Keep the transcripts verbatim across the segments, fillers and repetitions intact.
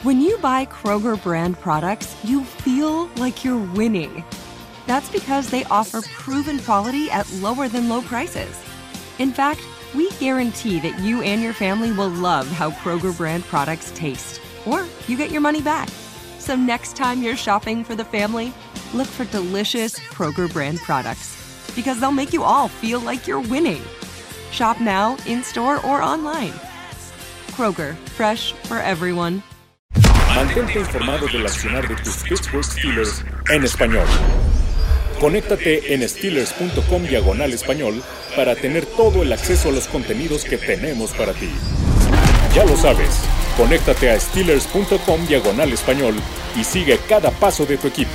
When you buy Kroger brand products, you feel like you're winning. That's because they offer proven quality at lower than low prices. In fact, we guarantee that you and your family will love how Kroger brand products taste, or you get your money back. So next time you're shopping for the family, look for delicious Kroger brand products, because they'll make you all feel like you're winning. Shop now, in-store or online. Kroger, fresh for everyone. Mantente informado del accionar de tus Pittsburgh Steelers en español. Conéctate en Steelers.com diagonal español para tener todo el acceso a los contenidos que tenemos para ti. Ya lo sabes, conéctate a Steelers.com diagonal español y sigue cada paso de tu equipo.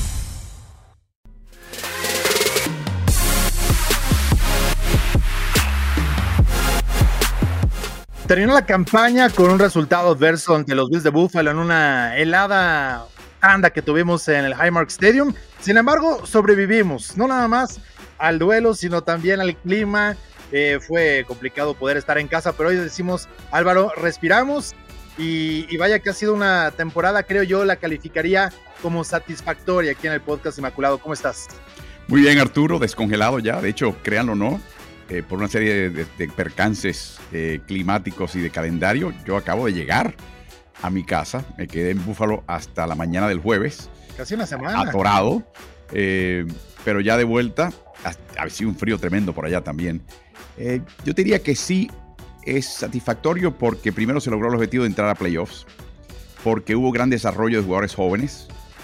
Terminó la campaña con un resultado adverso ante los Bills de Buffalo en una helada tanda que tuvimos en el Highmark Stadium. Sin embargo, sobrevivimos, no nada más al duelo, sino también al clima. Eh, fue complicado poder estar en casa, pero hoy decimos, Álvaro, respiramos y, y vaya que ha sido una temporada, creo yo, la calificaría como satisfactoria aquí en el Podcast Inmaculado. ¿Cómo estás? Muy bien, Arturo, descongelado ya. De hecho, créanlo o no, Eh, por una serie de, de, de percances eh, climáticos y de calendario, yo acabo de llegar a mi casa, me quedé en Búfalo hasta la mañana del jueves. Casi una semana. Atorado, eh, pero ya de vuelta, ha sido un frío tremendo por allá también. Eh, yo diría que sí es satisfactorio porque primero se logró el objetivo de entrar a playoffs, porque hubo gran desarrollo de jugadores jóvenes,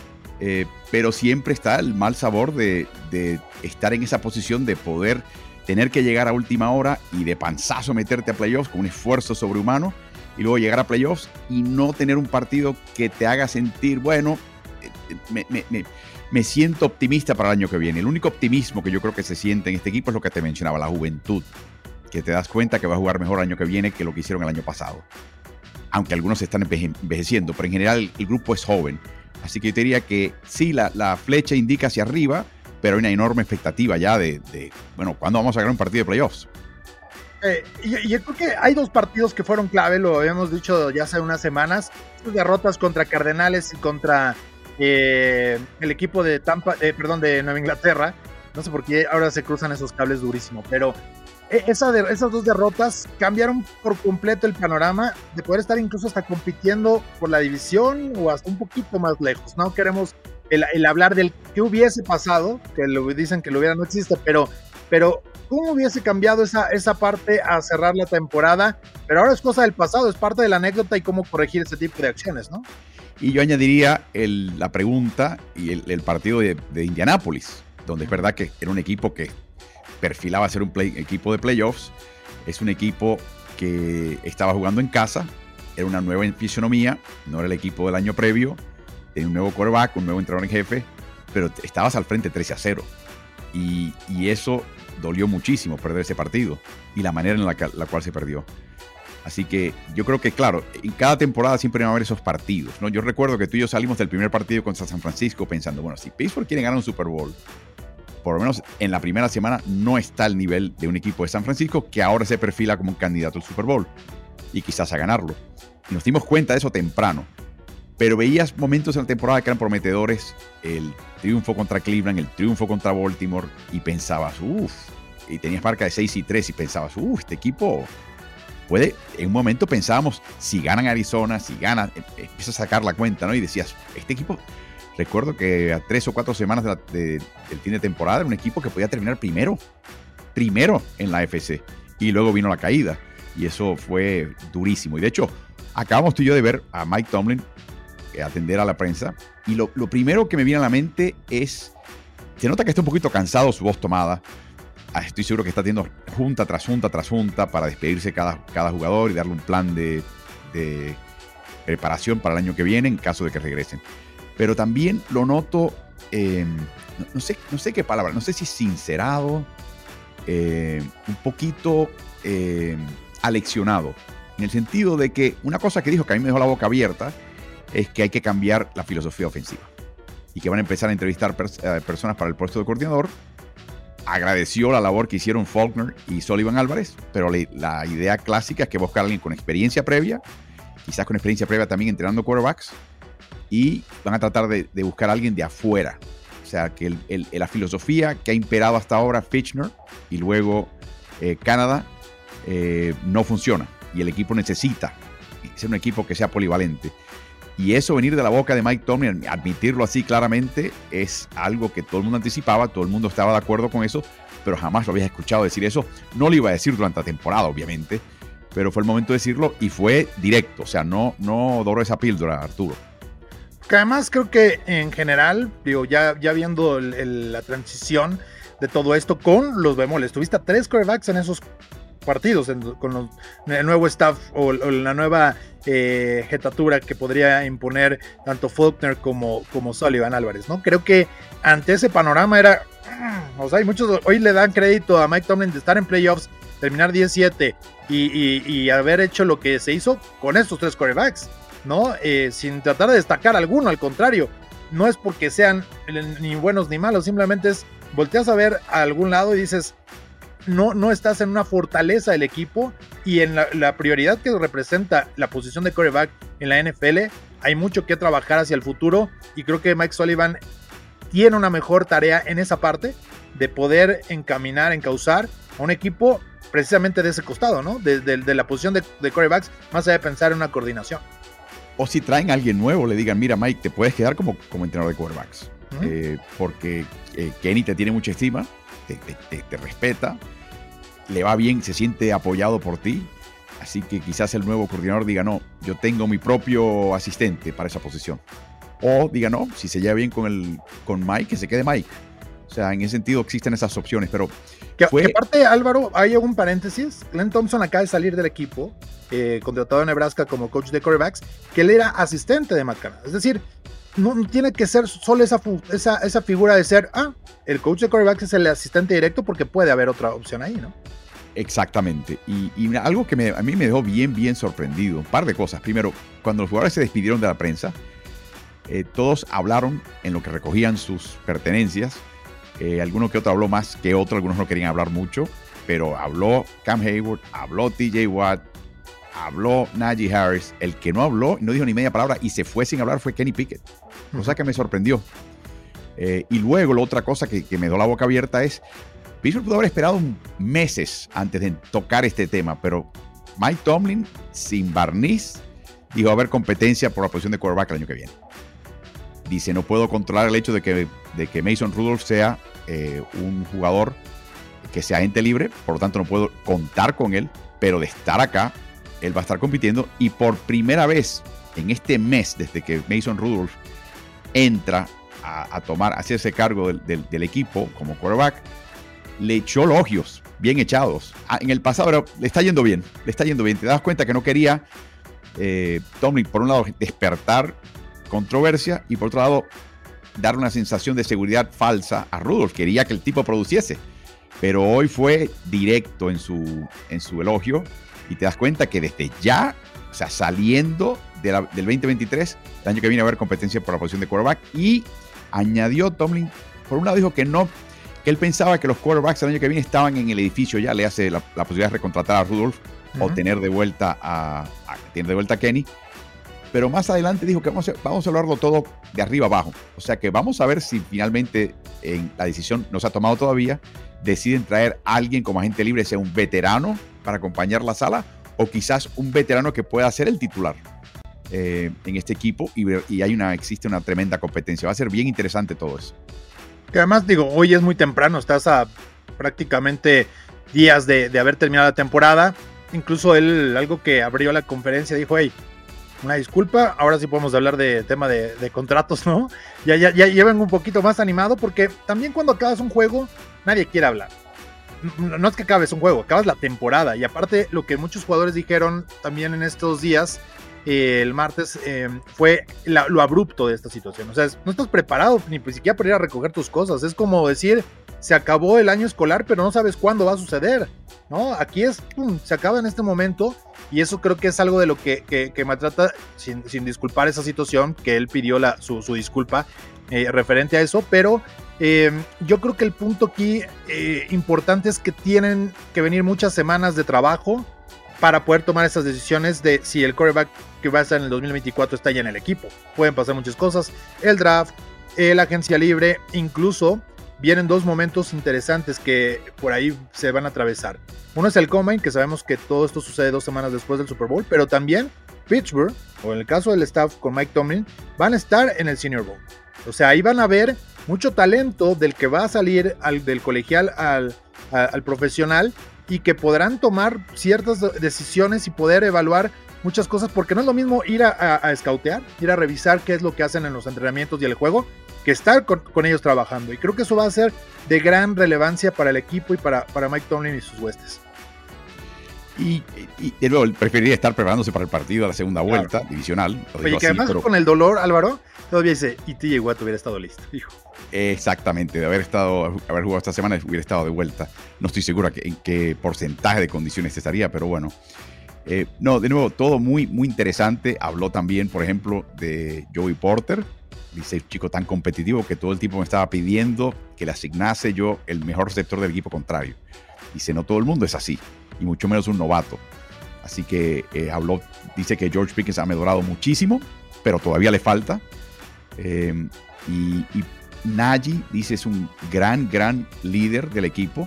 eh, pero siempre está el mal sabor de, de estar en esa posición de poder tener que llegar a última hora y de panzazo meterte a playoffs con un esfuerzo sobrehumano y luego llegar a playoffs y no tener un partido que te haga sentir, bueno, me, me, me, me siento optimista para el año que viene. El único optimismo que yo creo que se siente en este equipo es lo que te mencionaba, la juventud, que te das cuenta que va a jugar mejor el año que viene que lo que hicieron el año pasado. Aunque algunos se están envejeciendo, pero en general el, el grupo es joven. Así que yo te diría que sí, la, la flecha indica hacia arriba, pero hay una enorme expectativa ya de, de bueno, ¿cuándo vamos a ganar un partido de playoffs? Eh, y, y yo creo que hay dos partidos que fueron clave, lo habíamos dicho ya hace unas semanas, derrotas contra Cardenales y contra eh, el equipo de Tampa, eh, perdón, de Nueva Inglaterra. No sé por qué ahora se cruzan esos cables durísimo, pero esa de, esas dos derrotas cambiaron por completo el panorama de poder estar incluso hasta compitiendo por la división o hasta un poquito más lejos. No queremos El, el hablar del que hubiese pasado, que lo dicen que lo hubiera no existe, pero, pero ¿cómo hubiese cambiado esa, esa parte a cerrar la temporada? Pero ahora es cosa del pasado, es parte de la anécdota y cómo corregir ese tipo de acciones, ¿no? Y yo añadiría el, la pregunta y el, el partido de, de Indianápolis, donde es verdad que era un equipo que perfilaba ser un play, equipo de playoffs, es un equipo que estaba jugando en casa, era una nueva fisonomía, no era el equipo del año previo, un nuevo quarterback, un nuevo entrenador en jefe, pero estabas al frente trece a cero. Y, y eso dolió muchísimo, perder ese partido y la manera en la, que, la cual se perdió. Así que yo creo que, claro, en cada temporada siempre van a haber esos partidos, ¿no? Yo recuerdo que tú y yo salimos del primer partido contra San Francisco pensando, bueno, si Pittsburgh quiere ganar un Super Bowl, por lo menos en la primera semana no está al nivel de un equipo de San Francisco que ahora se perfila como un candidato al Super Bowl y quizás a ganarlo. Y nos dimos cuenta de eso temprano. Pero veías momentos en la temporada que eran prometedores, el triunfo contra Cleveland, el triunfo contra Baltimore, y pensabas, uff, y tenías marca de seis y tres y pensabas, uff, este equipo puede, en un momento pensábamos, si ganan Arizona, si ganan, empiezas a sacar la cuenta, ¿no? Y decías, este equipo, recuerdo que a tres o cuatro semanas de la, de, del fin de temporada era un equipo que podía terminar primero, primero en la A F C, y luego vino la caída, y eso fue durísimo. Y de hecho, acabamos tú y yo de ver a Mike Tomlin atender a la prensa, y lo, lo primero que me viene a la mente es, se nota que está un poquito cansado, su voz tomada, estoy seguro que está teniendo junta tras junta tras junta para despedirse cada, cada jugador y darle un plan de, de preparación para el año que viene en caso de que regresen, pero también lo noto, eh, no, no, sé, no sé qué palabra, no sé si sincerado, eh, un poquito eh, aleccionado, en el sentido de que una cosa que dijo que a mí me dejó la boca abierta es que hay que cambiar la filosofía ofensiva y que van a empezar a entrevistar pers- eh, personas para el puesto de coordinador. Agradeció la labor que hicieron Faulkner y Sullivan Álvarez, pero le, la idea clásica es que buscar a alguien con experiencia previa quizás con experiencia previa también entrenando quarterbacks, y van a tratar de, de buscar a alguien de afuera. O sea, que el, el, la filosofía que ha imperado hasta ahora Fichtner y luego eh, Canadá eh, no funciona, y el equipo necesita ser un equipo que sea polivalente. Y eso venir de la boca de Mike Tomlin, admitirlo así claramente, es algo que todo el mundo anticipaba, todo el mundo estaba de acuerdo con eso, pero jamás lo habías escuchado decir eso. No lo iba a decir durante la temporada, obviamente, pero fue el momento de decirlo y fue directo. O sea, no, no doró esa píldora, Arturo. Que además creo que en general, digo, ya, ya viendo el, el, la transición de todo esto con los bemoles, tuviste a tres quarterbacks en esos partidos, en, con los, el nuevo staff o, o la nueva eh, jetatura que podría imponer tanto Faulkner como, como Sullivan Álvarez, ¿no? Creo que ante ese panorama era, o sea, hay muchos, hoy le dan crédito a Mike Tomlin de estar en playoffs, terminar diez siete y, y, y haber hecho lo que se hizo con estos tres quarterbacks, ¿no? Eh, sin tratar de destacar alguno, al contrario, no es porque sean ni buenos ni malos, simplemente es volteas a ver a algún lado y dices, no, no estás en una fortaleza del equipo, y en la, la prioridad que representa la posición de quarterback en la N F L, hay mucho que trabajar hacia el futuro, y creo que Mike Sullivan tiene una mejor tarea en esa parte, de poder encaminar, encauzar a un equipo precisamente de ese costado, ¿no? De, de, de la posición de, de quarterbacks, más allá de pensar en una coordinación. O si traen a alguien nuevo, le digan, mira Mike, te puedes quedar como, como entrenador de quarterbacks, uh-huh. eh, porque eh, Kenny te tiene mucha estima, te, te, te, te respeta, le va bien, se siente apoyado por ti, así que quizás el nuevo coordinador diga, no, yo tengo mi propio asistente para esa posición. O diga, no, si se lleva bien con, el, con Mike, que se quede Mike. O sea, en ese sentido existen esas opciones, pero que, fue... que aparte, Álvaro, hay un paréntesis. Glenn Thompson acaba de salir del equipo, eh, contratado en Nebraska como coach de quarterbacks, que él era asistente de Matt Canada. Es decir, no, no tiene que ser solo esa, esa, esa figura de ser, ah, el coach de quarterbacks es el asistente directo, porque puede haber otra opción ahí, ¿no? Exactamente. Y, y algo que me, a mí me dejó bien, bien sorprendido. Un par de cosas. Primero, cuando los jugadores se despidieron de la prensa, eh, todos hablaron en lo que recogían sus pertenencias. Eh, alguno que otro habló más que otro, algunos no querían hablar mucho, pero habló Cam Hayward, habló T J Watt, habló Najee Harris. El que no habló, no dijo ni media palabra y se fue sin hablar fue Kenny Pickett, cosa que me sorprendió. Eh, y luego la otra cosa que, que me dio la boca abierta es, Pittsburgh pudo haber esperado meses antes de tocar este tema, pero Mike Tomlin, sin barniz, dijo, va a haber competencia por la posición de quarterback el año que viene. Dice, no puedo controlar el hecho de que, de que Mason Rudolph sea eh, un jugador que sea agente libre, por lo tanto no puedo contar con él, pero de estar acá, él va a estar compitiendo, y por primera vez en este mes, desde que Mason Rudolph entra a, a tomar, a hacerse cargo del, del, del equipo como quarterback, le echó elogios bien echados. Ah, en el pasado pero le está yendo bien, le está yendo bien. Te das cuenta que no quería eh, Tomlin, por un lado, despertar controversia y por otro lado, dar una sensación de seguridad falsa a Rudolph. Quería que el tipo produciese, pero hoy fue directo en su, en su elogio, y te das cuenta que desde ya, o sea, saliendo de la, del veinte veintitrés, el año que viene va a haber competencia por la posición de quarterback. Y añadió Tomlin, por un lado dijo que no, que él pensaba que los quarterbacks el año que viene estaban en el edificio, ya le hace la, la posibilidad de recontratar a Rudolph, uh-huh, o tener de vuelta a, a, tener de vuelta a Kenny. Pero más adelante dijo que vamos a, vamos a hablarlo todo de arriba abajo. O sea que vamos a ver si finalmente en la decisión no se ha tomado todavía, deciden traer a alguien como agente libre, sea un veterano para acompañar la sala, o quizás un veterano que pueda ser el titular eh, en este equipo, y, y hay una, existe una tremenda competencia. Va a ser bien interesante todo eso. Que además, digo, hoy es muy temprano, estás a prácticamente días de, de haber terminado la temporada. Incluso él, algo que abrió la conferencia, dijo, hey, una disculpa, ahora sí podemos hablar de tema de, de contratos, ¿no? Ya, ya, ya llevan un poquito más animado, porque también cuando acabas un juego, nadie quiere hablar. No, no es que acabes un juego, acabas la temporada. Y aparte, lo que muchos jugadores dijeron también en estos días, eh, el martes, eh, fue la, lo abrupto de esta situación. O sea, no estás preparado ni siquiera para ir a recoger tus cosas. Es como decir, se acabó el año escolar, pero no sabes cuándo va a suceder, ¿no? Aquí es, pum, se acaba en este momento. Y eso creo que es algo de lo que, que, que me trata, sin, sin disculpar esa situación, que él pidió la, su, su disculpa eh, referente a eso, pero eh, yo creo que el punto aquí eh, importante es que tienen que venir muchas semanas de trabajo para poder tomar esas decisiones de si el quarterback que va a estar en el dos mil veinticuatro está ya en el equipo. Pueden pasar muchas cosas, el draft, eh, la agencia libre, incluso vienen dos momentos interesantes que por ahí se van a atravesar. Uno es el Combine, que sabemos que todo esto sucede dos semanas después del Super Bowl, pero también Pittsburgh, o en el caso del staff con Mike Tomlin, van a estar en el Senior Bowl. O sea, ahí van a ver mucho talento del que va a salir al, del colegial al, a, al profesional, y que podrán tomar ciertas decisiones y poder evaluar muchas cosas, porque no es lo mismo ir a, a, a scoutear, ir a revisar qué es lo que hacen en los entrenamientos y el juego, que estar con, con ellos trabajando. Y creo que eso va a ser de gran relevancia para el equipo y para, para Mike Tomlin y sus huestes. Y, y, y luego preferiría estar preparándose para el partido de la segunda vuelta, claro, divisional. Oye, que así, además pero... con el dolor, Álvaro, todavía dice, y T J Watt hubiera estado listo, hijo. Exactamente, de haber estado, haber jugado esta semana hubiera estado de vuelta. No estoy seguro en qué porcentaje de condiciones estaría, pero bueno. Eh, no, de nuevo, todo muy, muy interesante. Habló también, por ejemplo, de Joey Porter. Dice, chico tan competitivo que todo el tiempo me estaba pidiendo que le asignase yo el mejor receptor del equipo contrario. Dice, no todo el mundo es así, y mucho menos un novato. Así que eh, habló, dice que George Pickens ha mejorado muchísimo, pero todavía le falta. Eh, y, y Najee, dice, es un gran, gran líder del equipo.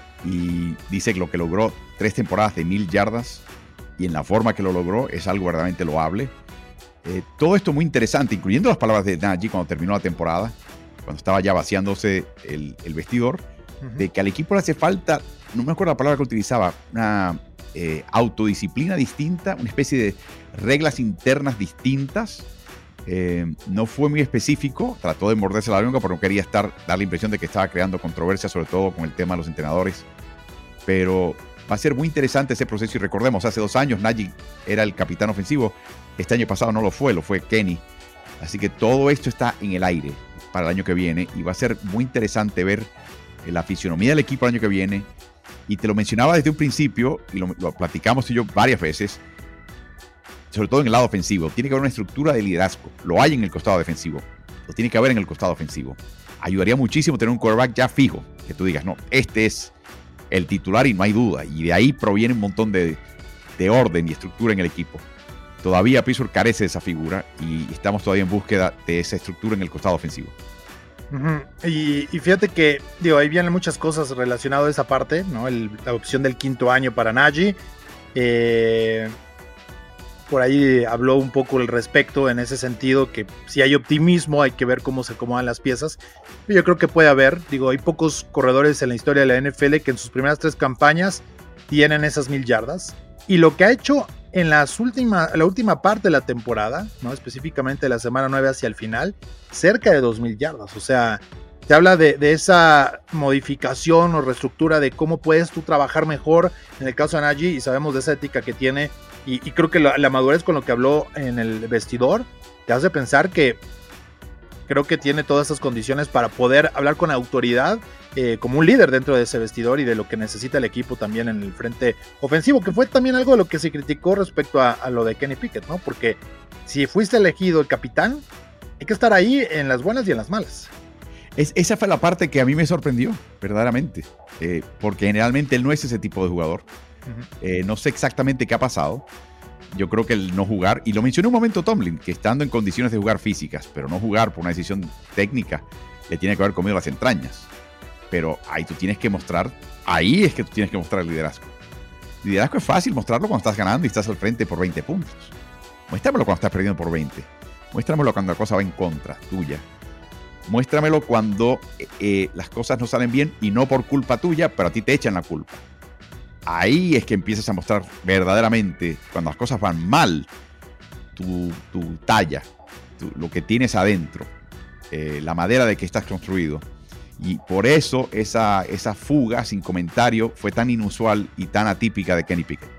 Y dice que lo que logró tres temporadas de mil yardas y en la forma que lo logró es algo verdaderamente loable. Eh, todo esto muy interesante, incluyendo las palabras de Najee cuando terminó la temporada, cuando estaba ya vaciándose el, el vestidor, uh-huh. de que al equipo le hace falta, no me acuerdo la palabra que utilizaba, una eh, autodisciplina distinta, una especie de reglas internas distintas. Eh, no fue muy específico, trató de morderse la lengua, pero no quería estar, dar la impresión de que estaba creando controversia, sobre todo con el tema de los entrenadores. Pero va a ser muy interesante ese proceso, y recordemos, hace dos años Najee era el capitán ofensivo, este año pasado no lo fue, lo fue Kenny. Así que todo esto está en el aire para el año que viene, y va a ser muy interesante ver la fisionomía del equipo el año que viene. Y te lo mencionaba desde un principio, y lo, lo platicamos tú y yo varias veces, sobre todo en el lado ofensivo. Tiene que haber una estructura de liderazgo. Lo hay en el costado defensivo, lo tiene que haber en el costado ofensivo. Ayudaría muchísimo tener un quarterback ya fijo, que tú digas, no, este es el titular y no hay duda. Y de ahí proviene un montón de, de orden y estructura en el equipo. Todavía Pittsburgh carece de esa figura, y estamos todavía en búsqueda de esa estructura en el costado ofensivo. Uh-huh. Y, y fíjate que, digo, ahí vienen muchas cosas relacionadas a esa parte, ¿no? El, la opción del quinto año para Najee. Eh, por ahí habló un poco al respecto en ese sentido, que si hay optimismo hay que ver cómo se acomodan las piezas. Yo creo que puede haber, digo, hay pocos corredores en la historia de la N F L que en sus primeras tres campañas tienen esas mil yardas. Y lo que ha hecho en las última, la última parte de la temporada, ¿no? Específicamente de la semana nueve hacia el final, cerca de dos mil yardas. O sea, te habla de, de esa modificación o reestructura de cómo puedes tú trabajar mejor en el caso de Najee, y sabemos de esa ética que tiene, y, y creo que la, la madurez con lo que habló en el vestidor te hace pensar que creo que tiene todas esas condiciones para poder hablar con autoridad, eh, como un líder dentro de ese vestidor y de lo que necesita el equipo también en el frente ofensivo, que fue también algo de lo que se criticó respecto a, a lo de Kenny Pickett, ¿no? Porque si fuiste elegido el capitán, hay que estar ahí en las buenas y en las malas. Es, esa fue la parte que a mí me sorprendió, verdaderamente, eh, porque generalmente él no es ese tipo de jugador. Uh-huh. Eh, no sé exactamente qué ha pasado. Yo creo que el no jugar, y lo mencionó un momento Tomlin, que estando en condiciones de jugar físicas, pero no jugar por una decisión técnica, le tiene que haber comido las entrañas. Pero ahí tú tienes que mostrar, ahí es que tú tienes que mostrar el liderazgo. El liderazgo es fácil mostrarlo cuando estás ganando y estás al frente por veinte puntos. Muéstramelo cuando estás perdiendo por veinte. Muéstramelo cuando la cosa va en contra tuya. Muéstramelo cuando eh, las cosas no salen bien y no por culpa tuya, pero a ti te echan la culpa. Ahí es que empiezas a mostrar verdaderamente, cuando las cosas van mal, tu, tu talla, tu, lo que tienes adentro, eh, la madera de que estás construido. Y por eso esa, esa fuga sin comentario fue tan inusual y tan atípica de Kenny Pickett.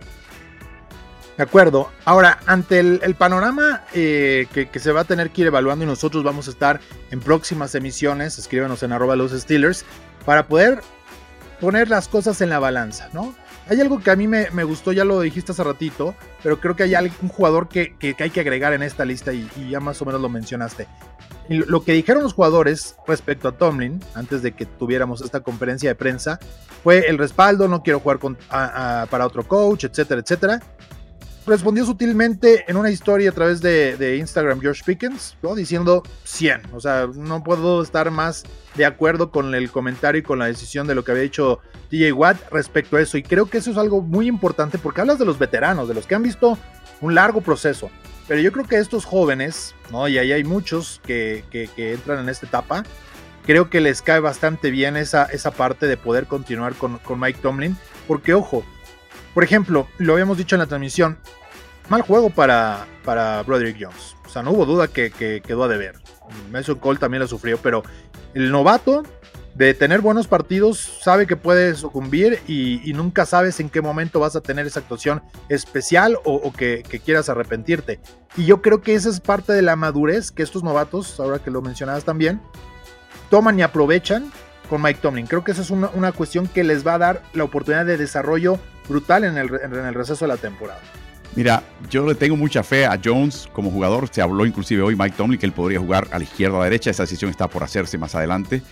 De acuerdo. Ahora, ante el, el panorama eh, que, que se va a tener que ir evaluando, y nosotros vamos a estar en próximas emisiones, escríbanos en arroba los Steelers, para poder poner las cosas en la balanza, ¿no? Hay algo que a mí me, me gustó, ya lo dijiste hace ratito, pero creo que hay un jugador que, que, que hay que agregar en esta lista, y, y ya más o menos lo mencionaste. Y lo que dijeron los jugadores respecto a Tomlin, antes de que tuviéramos esta conferencia de prensa, fue el respaldo, no quiero jugar con, a, a, para otro coach, etcétera, etcétera. Respondió sutilmente en una historia a través de, de Instagram George Pickens, ¿no? Diciendo cien, o sea, no puedo estar más de acuerdo con el comentario y con la decisión de lo que había dicho T J Watt respecto a eso, y creo que eso es algo muy importante porque hablas de los veteranos, de los que han visto un largo proceso, pero yo creo que estos jóvenes, ¿no? Y ahí hay muchos que, que, que entran en esta etapa, creo que les cae bastante bien esa, esa parte de poder continuar con, con Mike Tomlin, porque ojo, por ejemplo, lo habíamos dicho en la transmisión, mal juego para, para Broderick Jones. O sea, no hubo duda que, que quedó a deber. Mason Cole también lo sufrió, pero el novato, de tener buenos partidos, sabe que puede sucumbir y, y nunca sabes en qué momento vas a tener esa actuación especial o, o que, que quieras arrepentirte. Y yo creo que esa es parte de la madurez que estos novatos, ahora que lo mencionabas también, toman y aprovechan con Mike Tomlin. Creo que esa es una, una cuestión que les va a dar la oportunidad de desarrollo brutal en el, en el receso de la temporada. Mira, yo le tengo mucha fe a Jones como jugador. Se habló inclusive hoy Mike Tomlin que él podría jugar a la izquierda o a la derecha. Esa decisión está por hacerse más adelante.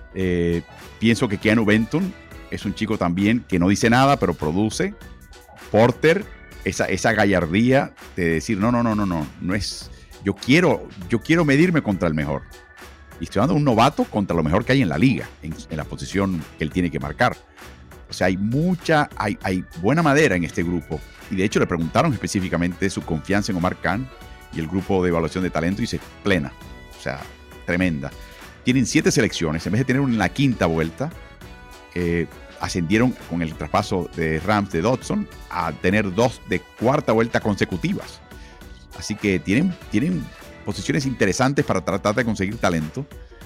Eh, pienso que Keanu Benton es un chico también que no dice nada, pero produce. Porter, esa, esa gallardía de decir, no, no, no, no, no, no es... Yo quiero, yo quiero medirme contra el mejor. Y estoy dando un novato contra lo mejor que hay en la liga, en, en la posición que él tiene que marcar. O sea, hay mucha, hay, hay buena madera en este grupo. Y de hecho le preguntaron específicamente su confianza en Omar Khan y el grupo de evaluación de talento, y dice plena, o sea, tremenda. Tienen siete selecciones, en vez de tener una en la quinta vuelta, eh, ascendieron con el traspaso de Rams de Dodson a tener dos de cuarta vuelta consecutivas. Así que tienen, tienen posiciones interesantes para tratar de conseguir talento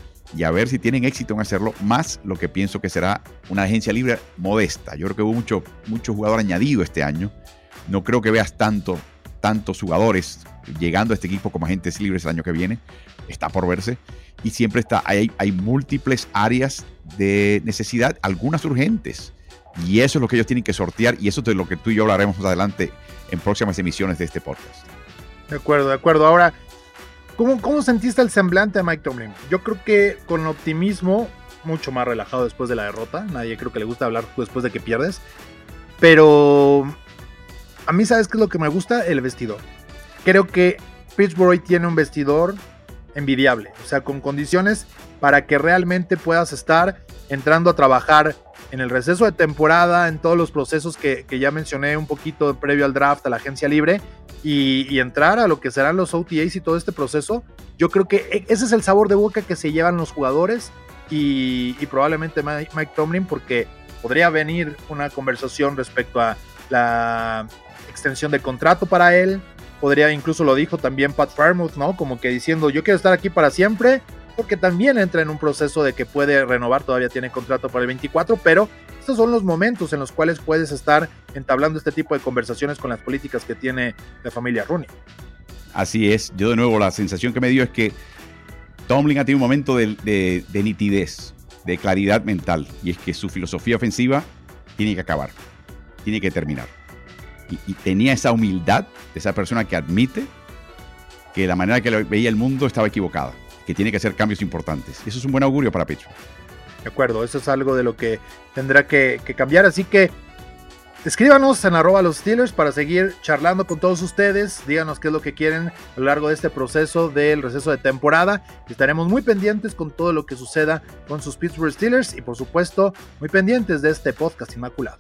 y a ver si tienen éxito en hacerlo, más lo que pienso que será una agencia libre modesta. Yo creo que hubo mucho, mucho jugador añadido este año. No creo que veas tanto, tantos jugadores llegando a este equipo como agentes libres el año que viene. Está por verse. Y siempre está, hay, hay múltiples áreas de necesidad, algunas urgentes. Y eso es lo que ellos tienen que sortear. Y eso es de lo que tú y yo hablaremos más adelante en próximas emisiones de este podcast. De acuerdo, de acuerdo. Ahora, ¿cómo, cómo sentiste el semblante de Mike Tomlin? Yo creo que con optimismo, mucho más relajado después de la derrota. Nadie creo que le gusta hablar después de que pierdes. Pero... a mí, ¿sabes qué es lo que me gusta? El vestidor. Creo que Pittsburgh hoy tiene un vestidor envidiable, o sea, con condiciones para que realmente puedas estar entrando a trabajar en el receso de temporada, en todos los procesos que, que ya mencioné un poquito previo al draft, a la agencia libre, y, y entrar a lo que serán los O T As y todo este proceso. Yo creo que ese es el sabor de boca que se llevan los jugadores y, y probablemente Mike, Mike Tomlin, porque podría venir una conversación respecto a la extensión de contrato para él. Podría, incluso lo dijo también Pat Fairmouth, ¿no? Como que diciendo, yo quiero estar aquí para siempre, porque también entra en un proceso de que puede renovar, todavía tiene contrato para el veinticuatro, pero estos son los momentos en los cuales puedes estar entablando este tipo de conversaciones con las políticas que tiene la familia Rooney. Así es. Yo de nuevo, la sensación que me dio es que Tomlin ha tenido un momento de, de, de nitidez, de claridad mental, y es que su filosofía ofensiva tiene que acabar, tiene que terminar. Y, y tenía esa humildad de esa persona que admite que la manera que veía el mundo estaba equivocada, que tiene que hacer cambios importantes. Y eso es un buen augurio para Pittsburgh. De acuerdo, eso es algo de lo que tendrá que, que cambiar. Así que escríbanos en arroba los Steelers para seguir charlando con todos ustedes. Díganos qué es lo que quieren a lo largo de este proceso del receso de temporada. Estaremos muy pendientes con todo lo que suceda con sus Pittsburgh Steelers y por supuesto muy pendientes de este podcast inmaculado.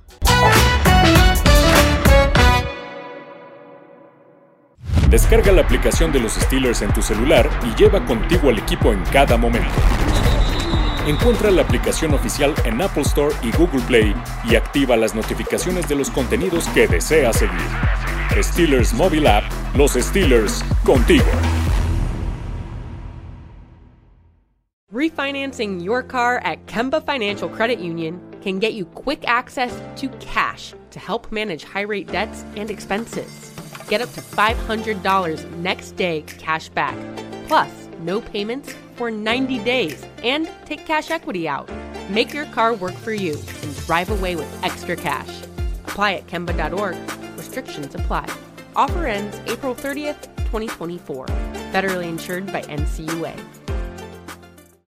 Descarga la aplicación de los Steelers en tu celular y lleva contigo al equipo en cada momento. Encuentra la aplicación oficial en Apple Store y Google Play y activa las notificaciones de los contenidos que deseas seguir. Steelers Mobile App, los Steelers contigo. Refinancing your car at Kemba Financial Credit Union can get you quick access to cash to help manage high-rate debts and expenses. Get up to five hundred dollars next day cash back, plus no payments for ninety days, and take cash equity out. Make your car work for you and drive away with extra cash. Apply at Kemba dot org. Restrictions apply. Offer ends April thirtieth, twenty twenty-four. Federally insured by N C U A.